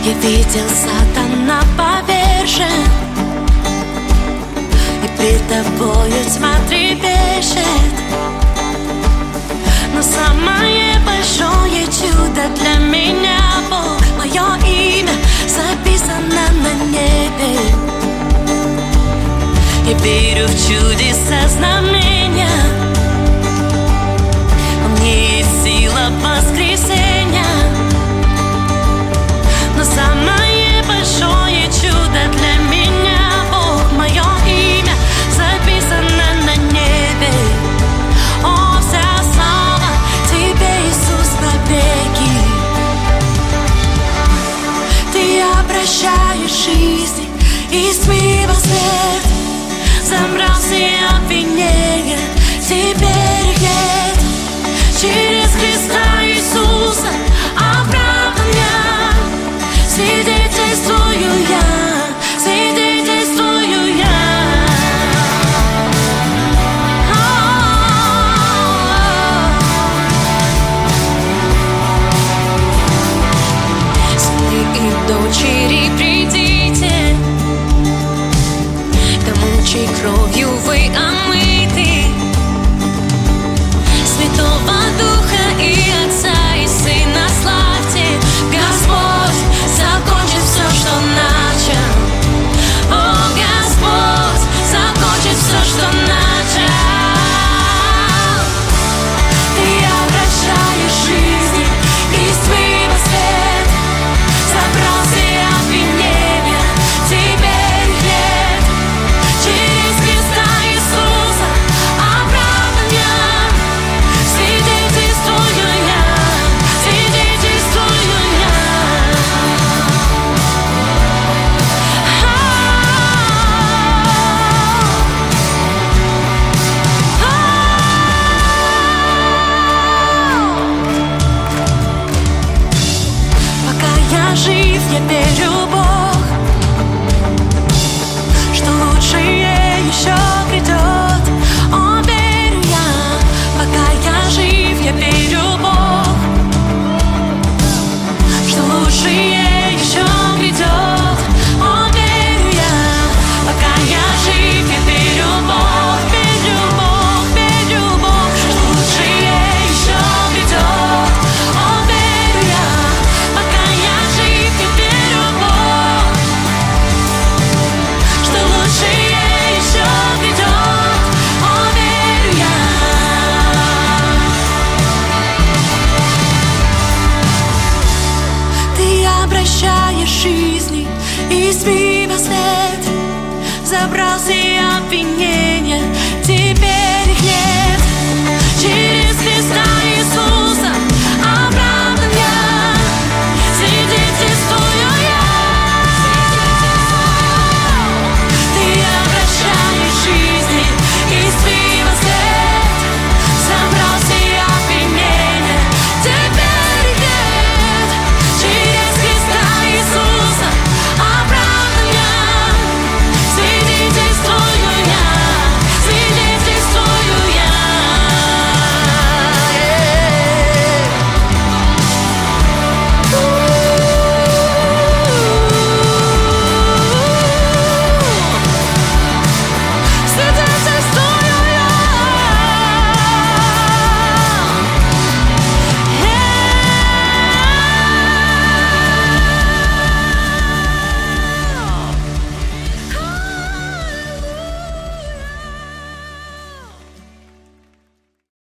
Я видел, сатана повержен, и пред тобою тьма трепещет. Но самое большое чудо для меня, Бог, мое имя записано на небе. Я верю в чудеса, знамения, во мне есть сила воскресения. Но самое большое чудо для меня, Бог, мое имя записано на небе. О, вся слава Тебе, Иисус, навеки. Ты обращаешь жизнь из тьмы во свет, забрал все обвинения, теперь их нет. Через Христа Иисуса оправдан я, свидетельствую я, свидетельствую я. Сыны и дочери, придите к тому, чьей кровью вы омыты, Святого Духа и Отца и Сына славьте. Господь закончит все, что начал. О, Господь закончит все, что начал. Ты обращаешь жизни из тьмы во свет, забрал все обвинения, теперь их нет. Через Христа Иисуса оправдан я, свидетельствую я, свидетельствую я. Пока я жив, я верю, Бог, что лучшее еще придет. О, верю я, пока я жив, я верю, Бог, что лучшее еще придет. О, верю я, пока я жив, я верю, Бог, верю, Бог, верю, Бог, что лучшее еще придет. О, верю я, пока я жив, я верю, Бог, что лучшее еще придет. О, верю я. Ты обращаешь жизни из тьмы во свет, забрал все обвинения,